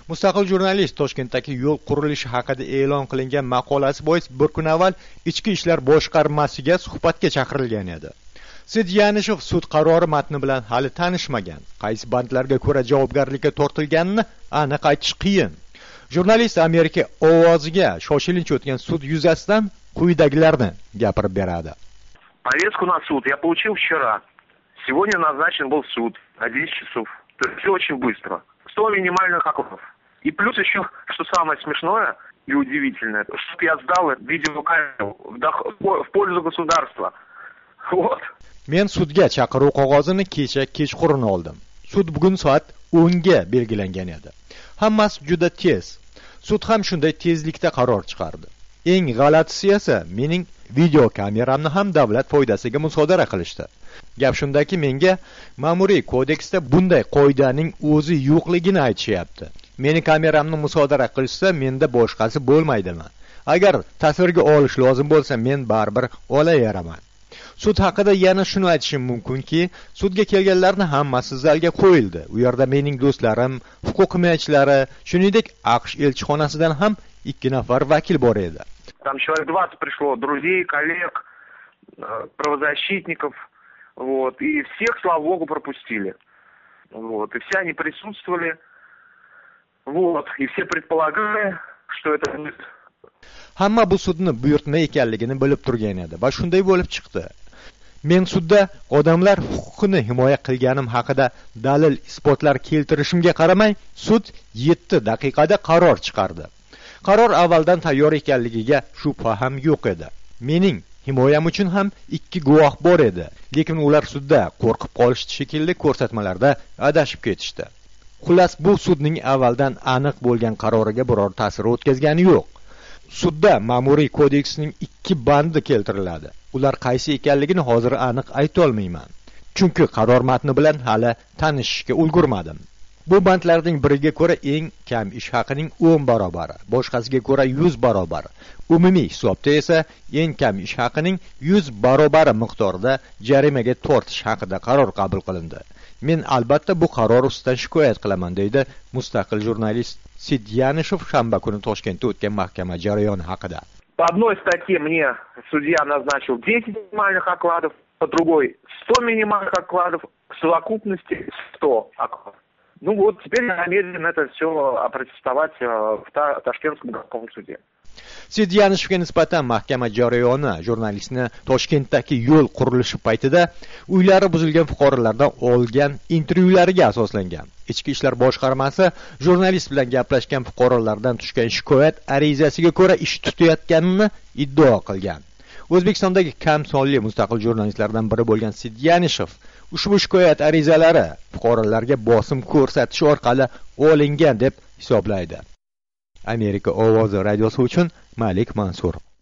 Mustaqil jurnalist Toshkentdagi yo'l qurilishi haqida e'lon qilingan maqolasi bois bir kun avval Ichki ishlar boshqarmasiga suhbatga chaqirilgan edi. Sidyanishev sud qarori matni bilan hali tanishmagan, qaysi bandlarga ko'ra javobgarlikka tortilganini aniq aytish qiyin. Jurnalist Amerika ovoziga shoshilinch o'tgan sud yuzasidan quyidagilarni gapirib beradi. Повестку на суд я получил вчера. Сегодня назначен был суд на 10 часов. То есть все очень быстро. 100 минимальных окопов. И плюс еще, что самое смешное и удивительное, что я сдал видеокамеру в пользу государства. Вот. Men sudga chaqiruv qog'ozini kechqurun oldim. Sud bugun soat 10 ga belgilangan edi. Hammasi juda tez. Sud ham shunday tezlikda qaror chiqardi. Eng g'alatisi esa mening video kameramni ham davlat foydasiga musodara qilishdi. Gap shundaki, menga ma'muriy kodeksda bunday qoidaning o'zi yo'qligini aytishyapti. Meni kameramni musodara qilishsa, menda boshqasi bo'lmaydimi? Agar tasvirga olish lozim bo'lsa, men baribir olaveraman. Sud haqida yana shuni aytishim mumkinki, sudga kelganlarning hammasi zalga qo'yildi. U yerda mening do'stlarim, huquq himoyachilari, shuningdek AQSh elchixonasidan ham 2 nafar vakil bor edi. Там человек 20 пришло, друзей, коллег, правозащитников, вот, и всех, слава богу, пропустили. Вот, и все они присутствовали, вот, и все предполагали, что это будет. Hamma bu sudni buyurtma ekanligini bilib turgan edi va shunday bo'lib chiqdi. Men sudda odamlar huquqini himoya qilganim haqida dalil isbotlar keltirishimga qaramay, sud 7 daqiqada qaror chiqardi. Qaror avvaldan tayyor ekanligiga shubha ham yo'q edi. Mening himoyam uchun ham 2 guvoh bor edi, lekin ular sudda qo'rqib qolishdi shekilli ko'rsatmalarda adashib ketishdi. Xullas, bu sudning avvaldan aniq bo'lgan qaroriga biror ta'sir o'tkazgani yo'q. Sudda ma'muriy kodeksning 2 bandi keltiriladi. Ular qaysi ekanligini hozir aniq ayta olmayman. Chunki qaror matni bilan hali tanishishga ulgurmadim. Bu bandlarning biriga ko'ra eng kam ish haqining 10 barobar, boshqasiga ko'ra 100 barobar. Umumiy hisobda esa eng kam ish haqining 100 barobari miqdorida jarimaga tortish haqida qaror qabul qilindi. Men albatta bu qaror ustidan shikoyat qilaman, deydi mustaqil jurnalist Sidyanishev shanba kuni Toshkentda o'tgan mahkama jarayoni haqida. По одной статье мне судья назначил 10 минимальных окладов, по другой 100 минимальных окладов, в совокупности 100 окладов. Ну вот, теперь я намерен это все опротестовать в Ташкентском городском суде. Sidyanishevga nisbatan mahkama jarayoni jurnalistni Toshkentdagi yo'l qurilishi paytida uylari buzilgan fuqarolardan olgan intervyulariga asoslangan. Ichki ishlar boshqarmasi jurnalist bilan gaplashgan fuqarolardan tushgan shikoyat arizasiga ko'ra ish tutayotganini iddao qilgan. O'zbekistondagi kam sonli mustaqil jurnalistlardan biri bo'lgan Sidyanishev ushbu shikoyat arizalari fuqarolarga bosim ko'rsatish orqali olingan deb hisoblaydi. Amerika ovozi radiosi uchun Malik Mansur.